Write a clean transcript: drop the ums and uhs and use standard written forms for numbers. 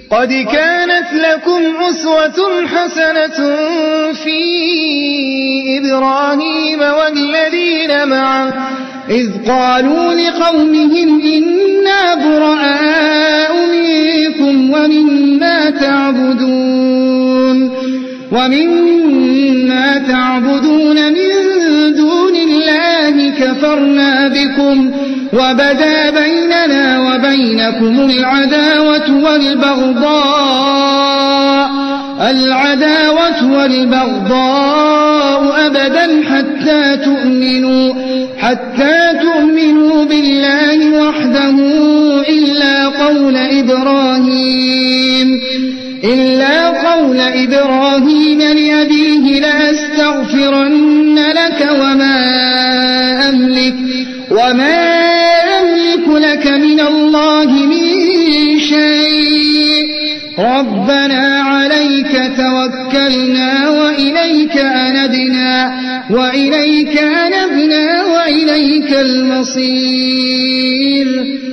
قد كانت لكم أسوة حسنة في إبراهيم والذين معه إذ قالوا لقومهم إنا براء منكم ومما تعبدون من دون الله كفرنا بكم وبدا بيننا وبينكم العداوة والبغضاء أبدا حتى تؤمنوا بالله وحده إلا قول إبراهيم لأبيه لأستغفرن لك وما أملك لك من الله من شيء ربنا عليك توكلنا وإليك أنبنا وإليك المصير